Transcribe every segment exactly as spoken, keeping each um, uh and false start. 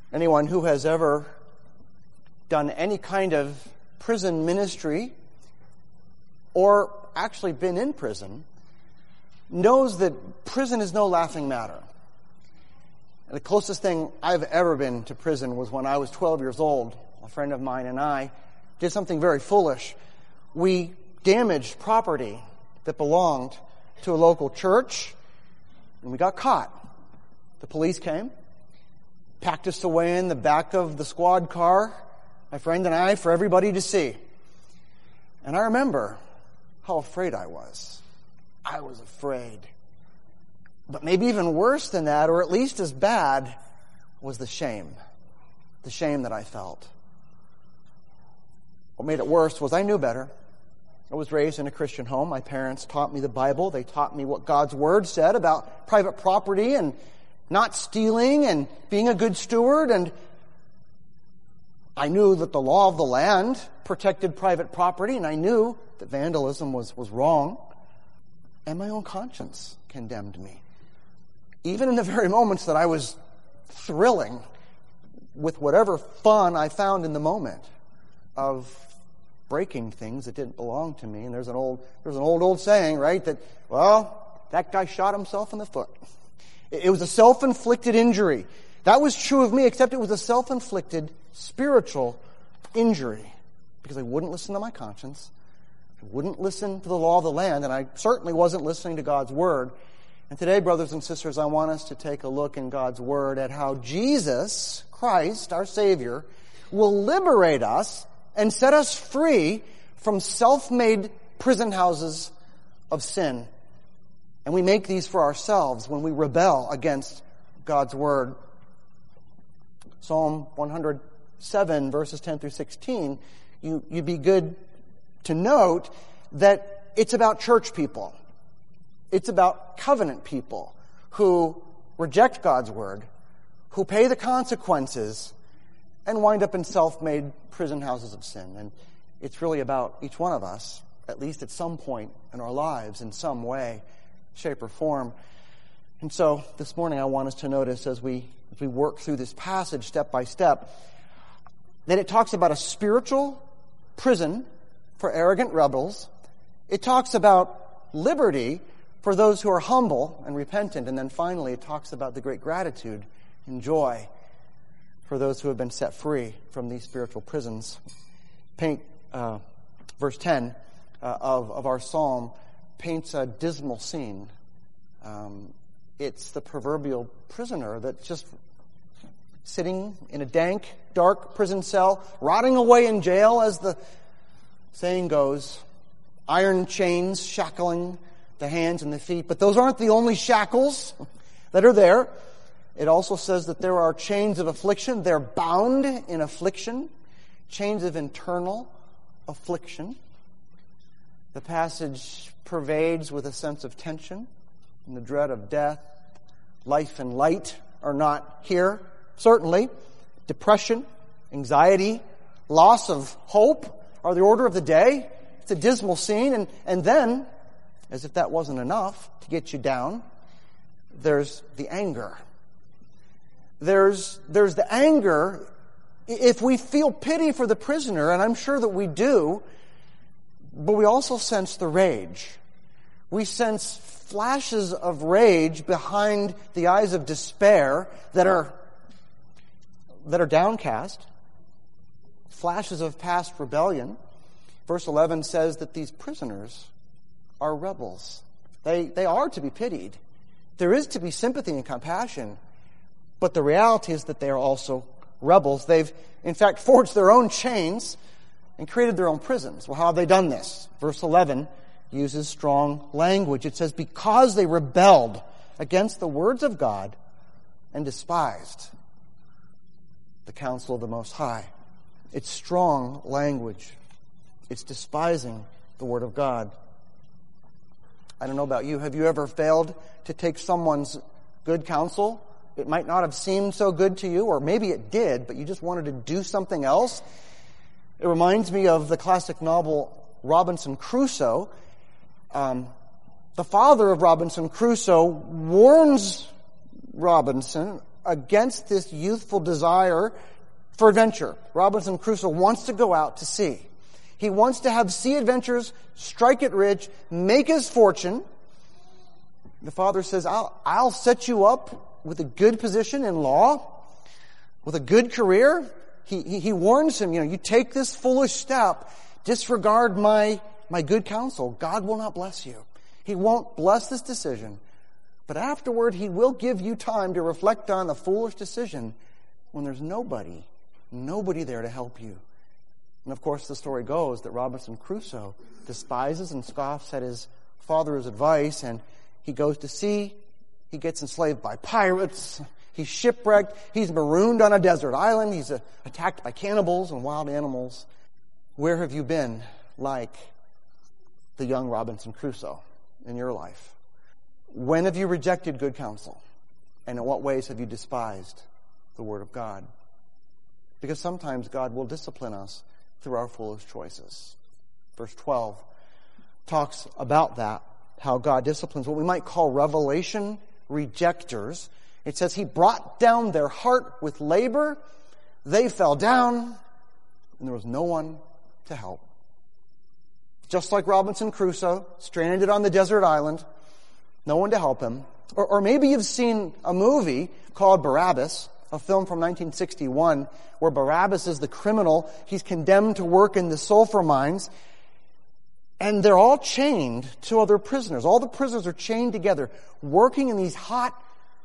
Anyone who has ever done any kind of prison ministry or actually been in prison knows that prison is no laughing matter. And the closest thing I've ever been to prison was when I was twelve years old. A friend of mine and I did something very foolish. We damaged property that belonged to a local church, and we got caught. The police came, packed us away in the back of the squad car, my friend and I, for everybody to see. And I remember how afraid I was. I was afraid. But maybe even worse than that, or at least as bad, was the shame. The shame that I felt. What made it worse was I knew better. I was raised in a Christian home. My parents taught me the Bible. They taught me what God's Word said about private property and not stealing and being a good steward. And I knew that the law of the land protected private property, and I knew that vandalism was, was wrong. And my own conscience condemned me. Even in the very moments that I was thrilling with whatever fun I found in the moment of breaking things that didn't belong to me. And there's an old, there's an old, old saying, right? That, well, that guy shot himself in the foot. It, it was a self-inflicted injury. That was true of me, except it was a self-inflicted spiritual injury. Because I wouldn't listen to my conscience. I wouldn't listen to the law of the land. And I certainly wasn't listening to God's Word. And today, brothers and sisters, I want us to take a look in God's Word at how Jesus Christ, our Savior, will liberate us and set us free from self-made prison houses of sin. And we make these for ourselves when we rebel against God's Word. Psalm one hundred seven, verses ten through sixteen, you, you'd be good to note that it's about church people. It's about covenant people who reject God's Word, who pay the consequences, and wind up in self-made prison houses of sin. And it's really about each one of us, at least at some point in our lives, in some way, shape, or form. And so this morning I want us to notice as we, as we work through this passage step by step, that it talks about a spiritual prison for arrogant rebels. It talks about liberty for those who are humble and repentant. And then finally, it talks about the great gratitude and joy for those who have been set free from these spiritual prisons. Paint, uh, verse ten uh, of, of our psalm paints a dismal scene. Um, it's the proverbial prisoner that's just sitting in a dank, dark prison cell, rotting away in jail, as the saying goes, iron chains shackling the hands and the feet. But those aren't the only shackles that are there. It also says that there are chains of affliction. They're bound in affliction, chains of internal affliction. The passage pervades with a sense of tension and the dread of death. Life and light are not here, certainly. Depression, anxiety, loss of hope are the order of the day. It's a dismal scene. And, and then, as if that wasn't enough to get you down, there's the anger. There's, there's the anger. If we feel pity for the prisoner, and I'm sure that we do, but we also sense the rage. We sense flashes of rage behind the eyes of despair that are, that are downcast. Flashes of past rebellion. Verse eleven says that these prisoners are rebels. They, they are to be pitied. There is to be sympathy and compassion. But the reality is that they are also rebels. They've, in fact, forged their own chains and created their own prisons. Well, how have they done this? Verse eleven uses strong language. It says, because they rebelled against the words of God and despised the counsel of the Most High. It's strong language. It's despising the Word of God. I don't know about you. Have you ever failed to take someone's good counsel? It might not have seemed so good to you, or maybe it did, but you just wanted to do something else. It reminds me of the classic novel Robinson Crusoe. Um, the father of Robinson Crusoe warns Robinson against this youthful desire for adventure. Robinson Crusoe wants to go out to sea. He wants to have sea adventures, strike it rich, make his fortune. The father says, I'll, I'll set you up with a good position in law, with a good career. He, he, he warns him, you know, you take this foolish step, disregard my, my good counsel. God will not bless you. He won't bless this decision. But afterward, he will give you time to reflect on the foolish decision when there's nobody, nobody there to help you. And of course, the story goes that Robinson Crusoe despises and scoffs at his father's advice, and he goes to sea. He gets enslaved by pirates. He's shipwrecked. He's marooned on a desert island. He's uh, attacked by cannibals and wild animals. Where have you been like the young Robinson Crusoe in your life? When have you rejected good counsel? And in what ways have you despised the Word of God? Because sometimes God will discipline us through our foolish choices. Verse twelve talks about that, how God disciplines what we might call revelation rejectors. It says, He brought down their heart with labor. They fell down, and there was no one to help. Just like Robinson Crusoe, stranded on the desert island, no one to help him. Or, or maybe you've seen a movie called Barabbas, a film from nineteen sixty-one, where Barabbas is the criminal. He's condemned to work in the sulfur mines. And they're all chained to other prisoners. All the prisoners are chained together, working in these hot,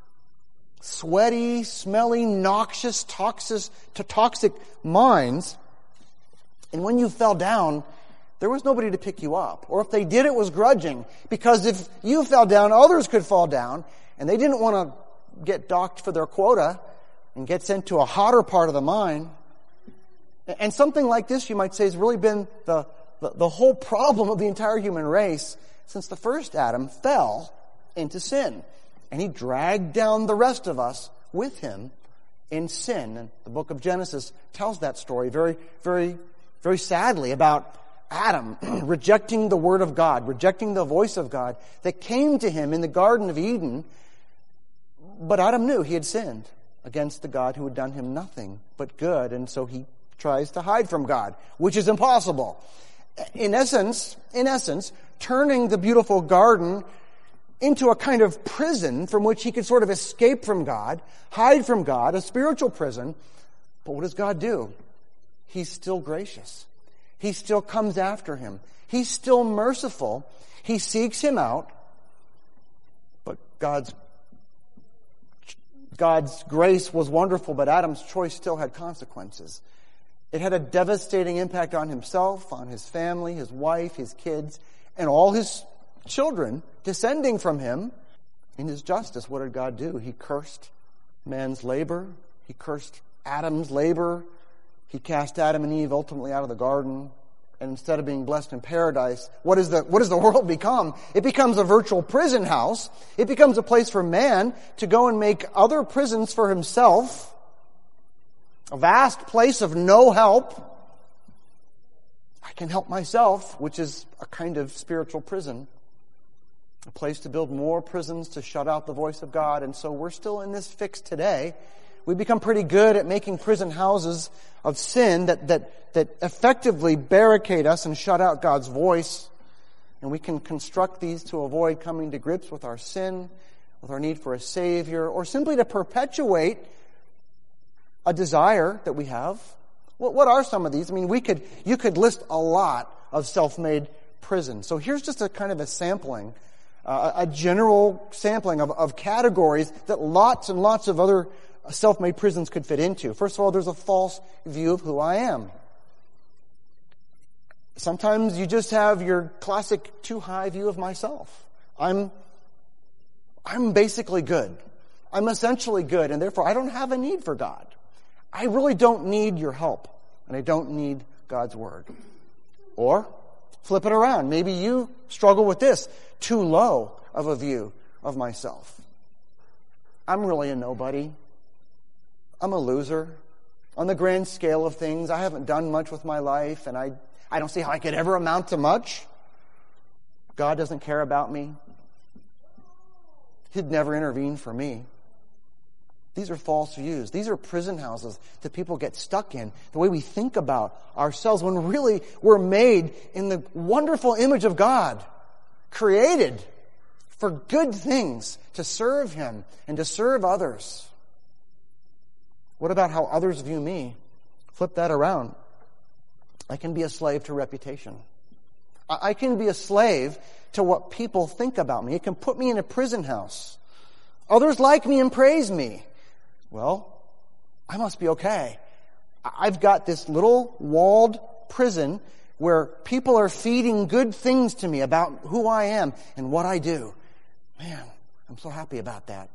sweaty, smelly, noxious, toxic, toxic mines. And when you fell down, there was nobody to pick you up. Or if they did, it was grudging. Because if you fell down, others could fall down. And they didn't want to get docked for their quota and get sent to a hotter part of the mine. And something like this, you might say, has really been the, the, the whole problem of the entire human race since the first Adam fell into sin. And he dragged down the rest of us with him in sin. And the book of Genesis tells that story very, very, very sadly about Adam rejecting the word of God, rejecting the voice of God that came to him in the Garden of Eden. But Adam knew he had sinned against the God who had done him nothing but good, and so he tries to hide from God, which is impossible. In essence, in essence, turning the beautiful garden into a kind of prison from which he could sort of escape from God, hide from God, a spiritual prison. But what does God do? He's still gracious. He still comes after him. He's still merciful. He seeks him out. But God's God's grace was wonderful, but Adam's choice still had consequences. It had a devastating impact on himself, on his family, his wife, his kids, and all his children descending from him. In his justice, what did God do? He cursed man's labor. He cursed Adam's labor. He cast Adam and Eve ultimately out of the garden. And instead of being blessed in paradise, what is the, what does the world become? It becomes a virtual prison house. It becomes a place for man to go and make other prisons for himself. A vast place of no help. I can help myself, which is a kind of spiritual prison. A place to build more prisons to shut out the voice of God. And so we're still in this fix today. We become pretty good at making prison houses of sin that, that, that effectively barricade us and shut out God's voice. And we can construct these to avoid coming to grips with our sin, with our need for a Savior, or simply to perpetuate a desire that we have. What, what are some of these? I mean, we could, you could list a lot of self-made prisons. So here's just a kind of a sampling, uh, a general sampling of, of categories that lots and lots of other self-made prisons could fit into. First of all, there's a false view of who I am. Sometimes you just have your classic too high view of myself. I'm, I'm basically good. I'm essentially good, and therefore I don't have a need for God. I really don't need your help, and I don't need God's word. Or, flip it around. Maybe you struggle with this. Too low of a view of myself. I'm really a nobody. I'm a loser. On the grand scale of things, I haven't done much with my life, and I, I don't see how I could ever amount to much. God doesn't care about me. He'd never intervene for me. These are false views. These are prison houses that people get stuck in. The way we think about ourselves when really we're made in the wonderful image of God, created for good things, to serve Him and to serve others. What about how others view me? Flip that around. I can be a slave to reputation. I can be a slave to what people think about me. It can put me in a prison house. Others like me and praise me. Well, I must be okay. I've got this little walled prison where people are feeding good things to me about who I am and what I do. Man, I'm so happy about that.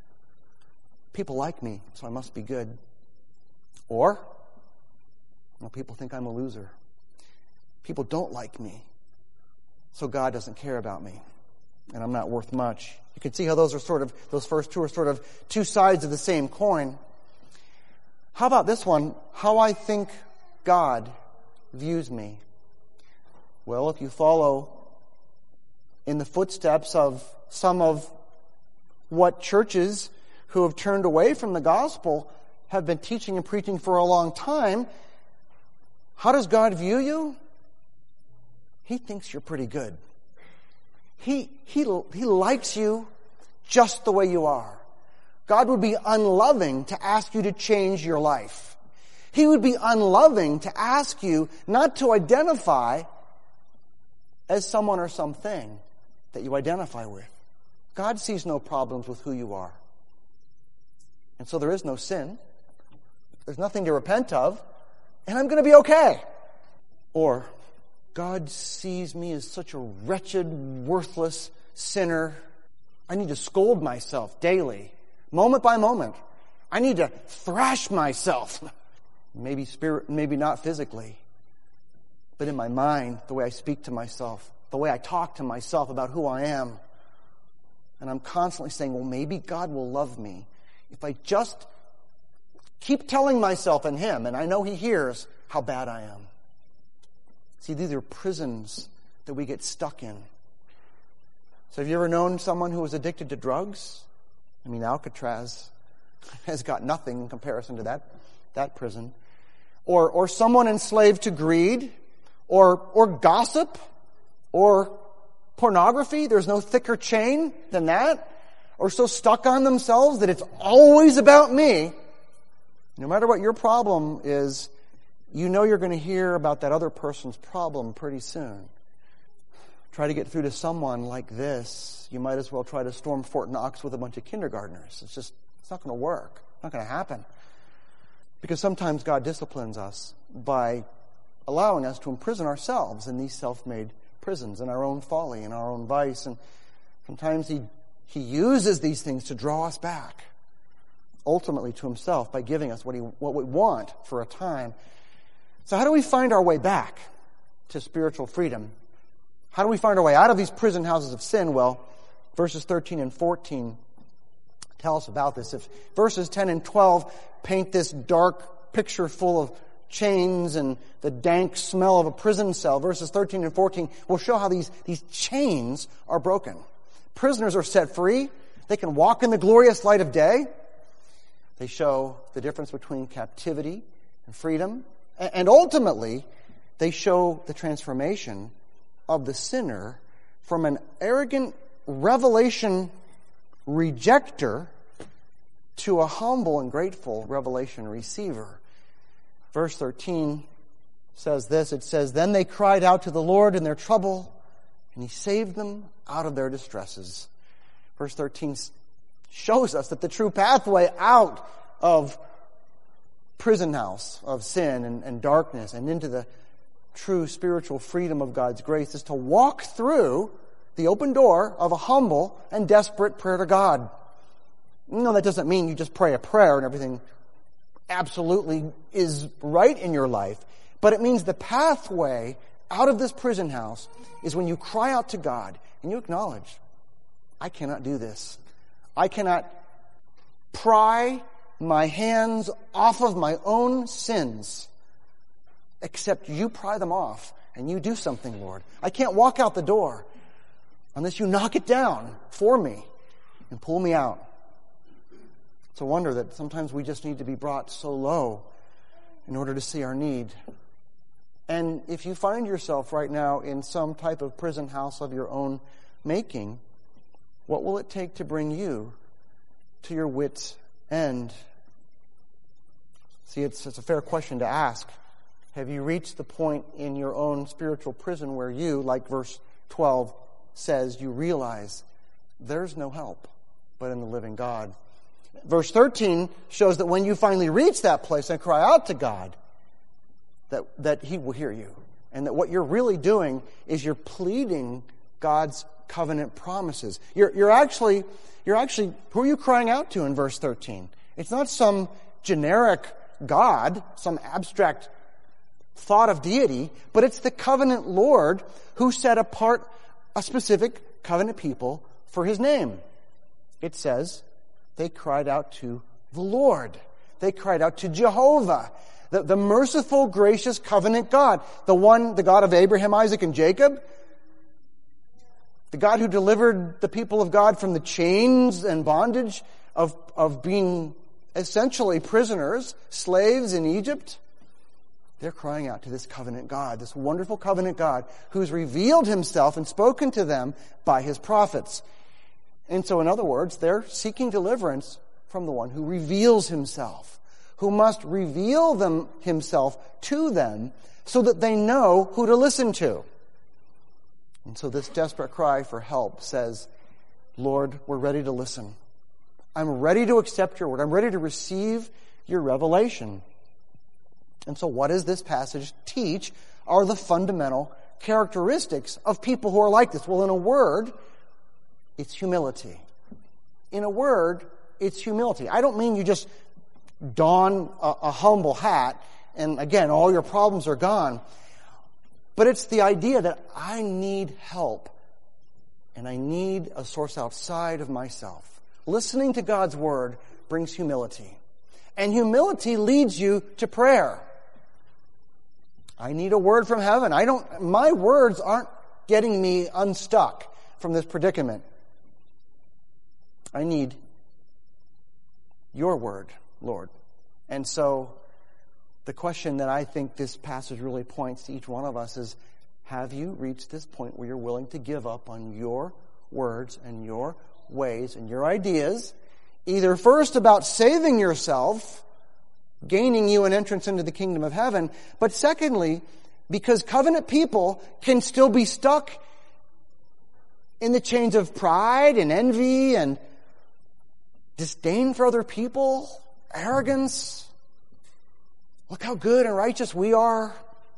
People like me, so I must be good. Or, well, people think I'm a loser. People don't like me, so God doesn't care about me, and I'm not worth much. You can see how those are sort of, those first two are sort of two sides of the same coin. How about this one? How I think God views me. Well, if you follow in the footsteps of some of what churches who have turned away from the gospel have been teaching and preaching for a long time, how does God view you? He thinks you're pretty good. He, he, he likes you just the way you are. God would be unloving to ask you to change your life. He would be unloving to ask you not to identify as someone or something that you identify with. God sees no problems with who you are. And so there is no sin. There's nothing to repent of. And I'm going to be okay. Or, God sees me as such a wretched, worthless sinner. I need to scold myself daily, moment by moment. I need to thrash myself. Maybe spirit, maybe not physically, but in my mind, the way I speak to myself, the way I talk to myself about who I am. And I'm constantly saying, well, maybe God will love me if I just keep telling myself and Him, and I know He hears, how bad I am. See, these are prisons that we get stuck in. So have you ever known someone who was addicted to drugs? I mean, Alcatraz has got nothing in comparison to that, that prison. Or, or someone enslaved to greed, or, or gossip, or pornography. There's no thicker chain than that. Or so stuck on themselves that it's always about me. No matter what your problem is, you know you're going to hear about that other person's problem pretty soon. Try to get through to someone like this, you might as well try to storm Fort Knox with a bunch of kindergartners. It's just, it's not going to work. It's not going to happen. Because sometimes God disciplines us by allowing us to imprison ourselves in these self-made prisons, in our own folly, in our own vice. And sometimes He, he uses these things to draw us back, ultimately to Himself, by giving us what, he, what we want for a time. So how do we find our way back to spiritual freedom? How do we find our way out of these prison houses of sin? Well, verses thirteen and fourteen tell us about this. If verses ten and twelve paint this dark picture full of chains and the dank smell of a prison cell, verses thirteen and fourteen will show how these, these chains are broken. Prisoners are set free. They can walk in the glorious light of day. They show the difference between captivity and freedom. And ultimately, they show the transformation of the sinner from an arrogant revelation rejecter to a humble and grateful revelation receiver. Verse thirteen says this. It says, "Then they cried out to the Lord in their trouble, and He saved them out of their distresses." Verse thirteen shows us that the true pathway out of prison house of sin and, and darkness and into the true spiritual freedom of God's grace is to walk through the open door of a humble and desperate prayer to God. No, that doesn't mean you just pray a prayer and everything absolutely is right in your life. But it means the pathway out of this prison house is when you cry out to God and you acknowledge, I cannot do this. I cannot pry my hands off of my own sins, except you pry them off and you do something, Lord. I can't walk out the door unless you knock it down for me and pull me out. It's a wonder that sometimes we just need to be brought so low in order to see our need. And if you find yourself right now in some type of prison house of your own making, what will it take to bring you to your wit's end? See, it's, it's a fair question to ask. Have you reached the point in your own spiritual prison where you, like verse twelve says, you realize there's no help but in the living God? Verse thirteen shows that when you finally reach that place and cry out to God, that, that He will hear you. And that what you're really doing is you're pleading God's covenant promises. You're, you're actually, you're actually, who are you crying out to in verse thirteen? It's not some generic God, some abstract thought of deity, but it's the covenant Lord who set apart a specific covenant people for His name. It says they cried out to the Lord. They cried out to Jehovah, the, the merciful, gracious covenant God, the one, the God of Abraham, Isaac, and Jacob, the God who delivered the people of God from the chains and bondage of, of being essentially prisoners, slaves in Egypt. They're crying out to this covenant God, this wonderful covenant God who's revealed Himself and spoken to them by His prophets. And so, in other words, they're seeking deliverance from the one who reveals Himself, who must reveal them Himself to them so that they know who to listen to. And so this desperate cry for help says, Lord, we're ready to listen. I'm ready to accept your word. I'm ready to receive your revelation. And so what does this passage teach are the fundamental characteristics of people who are like this? Well, in a word, it's humility. In a word, it's humility. I don't mean you just don a, a humble hat and, again, all your problems are gone. But it's the idea that I need help and I need a source outside of myself. Listening to God's word brings humility. And humility leads you to prayer. I need a word from heaven. I don't, my words aren't getting me unstuck from this predicament. I need your word, Lord. And so the question that I think this passage really points to each one of us is, have you reached this point where you're willing to give up on your words and your ways and your ideas, either first about saving yourself, gaining you an entrance into the kingdom of heaven, but secondly, because covenant people can still be stuck in the chains of pride and envy and disdain for other people, arrogance. Look how good and righteous we are.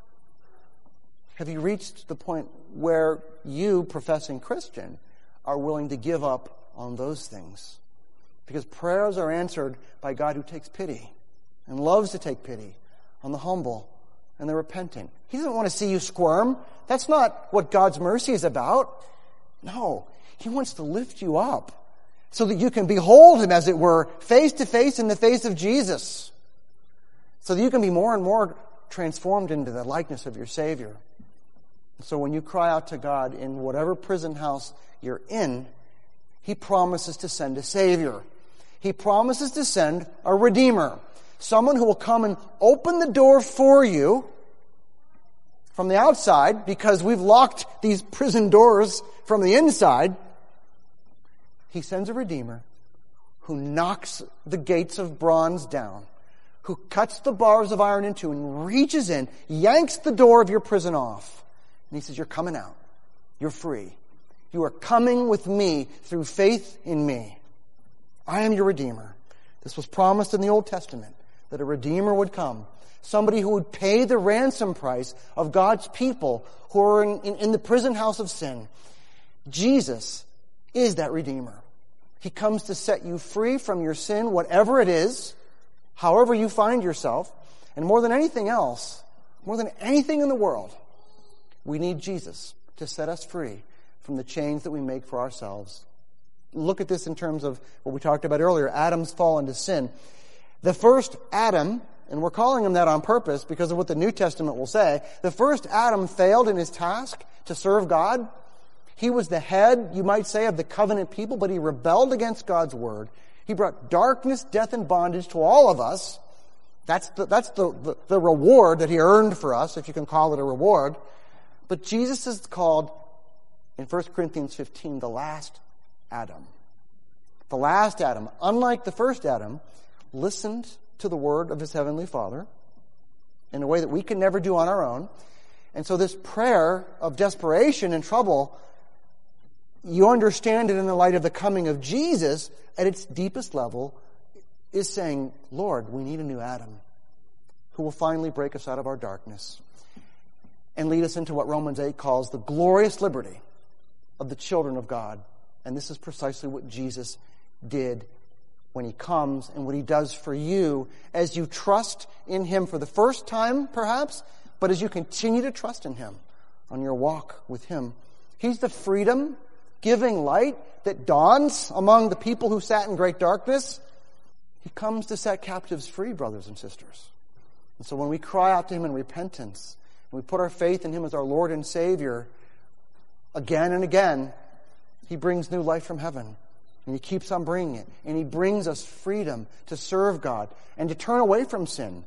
Have you reached the point where you, professing Christian, are willing to give up on those things? Because prayers are answered by God who takes pity and loves to take pity on the humble and the repentant. He doesn't want to see you squirm. That's not what God's mercy is about. No, He wants to lift you up so that you can behold Him, as it were, face to face in the face of Jesus, so that you can be more and more transformed into the likeness of your Savior. So when you cry out to God in whatever prison house you're in, He promises to send a Savior. He promises to send a Redeemer. Someone who will come and open the door for you from the outside, because we've locked these prison doors from the inside. He sends a Redeemer who knocks the gates of bronze down, who cuts the bars of iron in two and reaches in, yanks the door of your prison off. And He says, you're coming out. You're free. You are coming with me through faith in me. I am your Redeemer. This was promised in the Old Testament, that a Redeemer would come. Somebody who would pay the ransom price of God's people who are in, in, in the prison house of sin. Jesus is that Redeemer. He comes to set you free from your sin, whatever it is, however you find yourself. And more than anything else, more than anything in the world, we need Jesus to set us free from the chains that we make for ourselves. Look at this in terms of what we talked about earlier, Adam's fall into sin. The first Adam, and we're calling him that on purpose because of what the New Testament will say, the first Adam failed in his task to serve God. He was the head, you might say, of the covenant people, but he rebelled against God's word. He brought darkness, death, and bondage to all of us. That's the, that's the, the, the reward that he earned for us, if you can call it a reward. But Jesus is called, in First Corinthians fifteen, the last Adam. The last Adam, unlike the first Adam, listened to the word of his heavenly Father in a way that we can never do on our own. And so this prayer of desperation and trouble, you understand it in the light of the coming of Jesus at its deepest level, is saying, Lord, we need a new Adam who will finally break us out of our darkness and lead us into what Romans eight calls the glorious liberty of the children of God. And this is precisely what Jesus did when he comes and what he does for you as you trust in him for the first time, perhaps, but as you continue to trust in him on your walk with him. He's the freedom-giving light that dawns among the people who sat in great darkness. He comes to set captives free, brothers and sisters. And so when we cry out to him in repentance, and we put our faith in him as our Lord and Savior, again and again, he brings new life from heaven. And he keeps on bringing it. And he brings us freedom to serve God and to turn away from sin.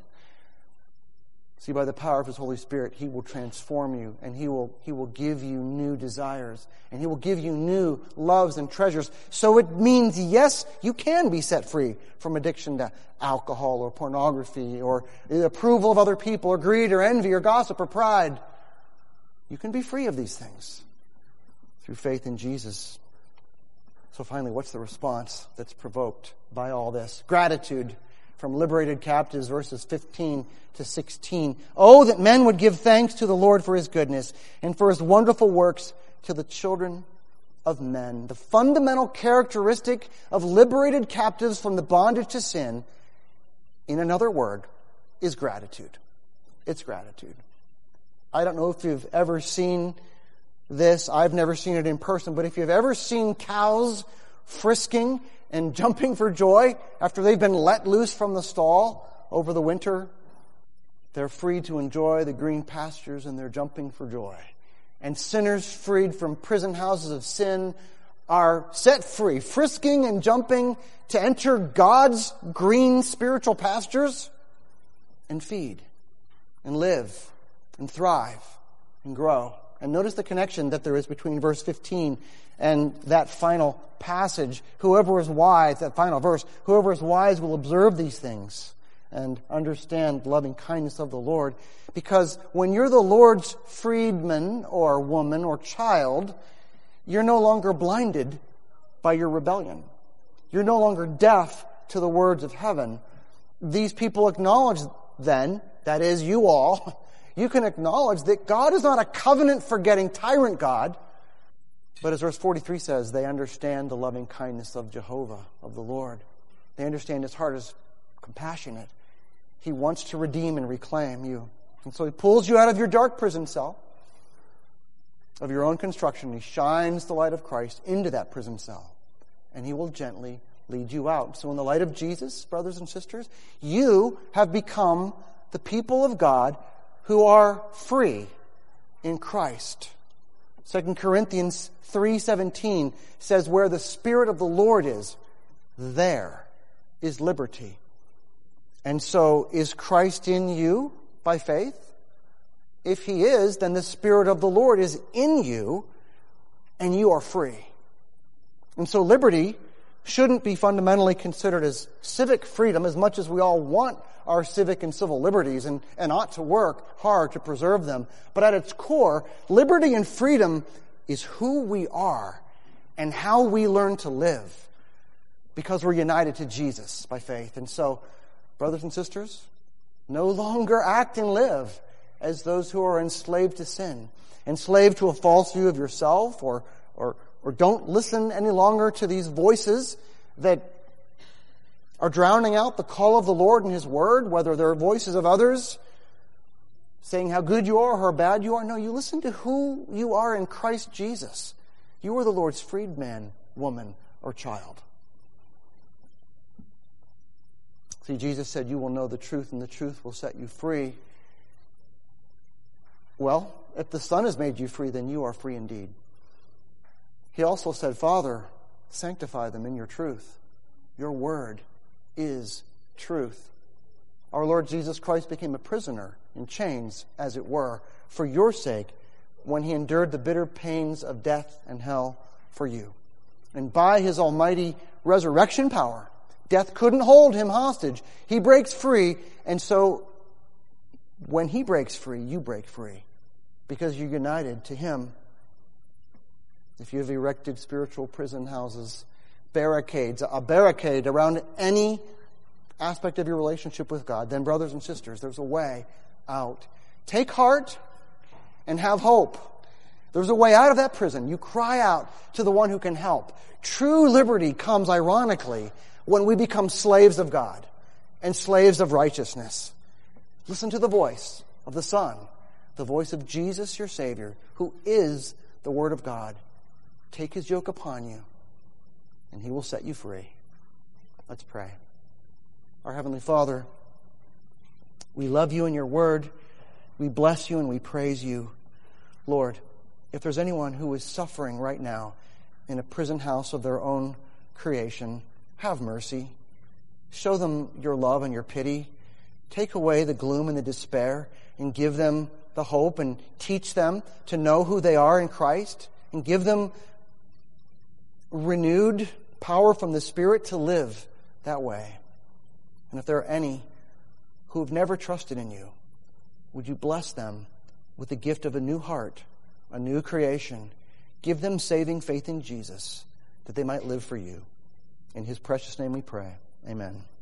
See, by the power of his Holy Spirit, he will transform you, and he will, he will give you new desires, and he will give you new loves and treasures. So it means, yes, you can be set free from addiction to alcohol or pornography or the approval of other people or greed or envy or gossip or pride. You can be free of these things through faith in Jesus. So finally, what's the response that's provoked by all this? Gratitude from liberated captives, verses fifteen to sixteen. Oh, that men would give thanks to the Lord for his goodness and for his wonderful works to the children of men. The fundamental characteristic of liberated captives from the bondage to sin, in another word, is gratitude. It's gratitude. I don't know if you've ever seen this. I've never seen it in person, but if you've ever seen cows frisking and jumping for joy after they've been let loose from the stall over the winter, they're free to enjoy the green pastures and they're jumping for joy. And sinners freed from prison houses of sin are set free, frisking and jumping to enter God's green spiritual pastures and feed and live and thrive and grow. And notice the connection that there is between verse fifteen and that final passage. Whoever is wise, that final verse, whoever is wise will observe these things and understand the loving kindness of the Lord. Because when you're the Lord's freedman or woman or child, you're no longer blinded by your rebellion. You're no longer deaf to the words of heaven. These people acknowledge then, that is, you all, you can acknowledge that God is not a covenant-forgetting tyrant God, but as verse forty-three says, they understand the loving kindness of Jehovah, of the Lord. They understand his heart is compassionate. He wants to redeem and reclaim you. And so he pulls you out of your dark prison cell, of your own construction. He shines the light of Christ into that prison cell, and he will gently lead you out. So in the light of Jesus, brothers and sisters, you have become the people of God who are free in Christ. Second Corinthians three seventeen says, where the Spirit of the Lord is, there is liberty. And so, is Christ in you by faith? If he is, then the Spirit of the Lord is in you, and you are free. And so liberty shouldn't be fundamentally considered as civic freedom, as much as we all want our civic and civil liberties and, and ought to work hard to preserve them. But at its core, liberty and freedom is who we are and how we learn to live because we're united to Jesus by faith. And so, brothers and sisters, no longer act and live as those who are enslaved to sin, enslaved to a false view of yourself, or or or don't listen any longer to these voices that are drowning out the call of the Lord and his word, whether they're voices of others saying how good you are or how bad you are. No, you listen to who you are in Christ Jesus. You are the Lord's freedman, woman, or child. See, Jesus said, you will know the truth, and the truth will set you free. Well, if the Son has made you free, then you are free indeed. He also said, Father, sanctify them in your truth. Your word is truth. Our Lord Jesus Christ became a prisoner in chains, as it were, for your sake when he endured the bitter pains of death and hell for you. And by his almighty resurrection power, death couldn't hold him hostage. He breaks free, and so when he breaks free, you break free because you're united to him. If you have erected spiritual prison houses, barricades, a barricade around any aspect of your relationship with God, then brothers and sisters, there's a way out. Take heart and have hope. There's a way out of that prison. You cry out to the one who can help. True liberty comes, ironically, when we become slaves of God and slaves of righteousness. Listen to the voice of the Son, the voice of Jesus, your Savior, who is the Word of God. Take his yoke upon you, and he will set you free. Let's pray. Our Heavenly Father, we love you and your word. We bless you and we praise you. Lord, if there's anyone who is suffering right now in a prison house of their own creation, have mercy. Show them your love and your pity. Take away the gloom and the despair and give them the hope and teach them to know who they are in Christ and give them renewed power from the Spirit to live that way. And if there are any who have never trusted in you, would you bless them with the gift of a new heart, a new creation. Give them saving faith in Jesus that they might live for you. In his precious name we pray. Amen.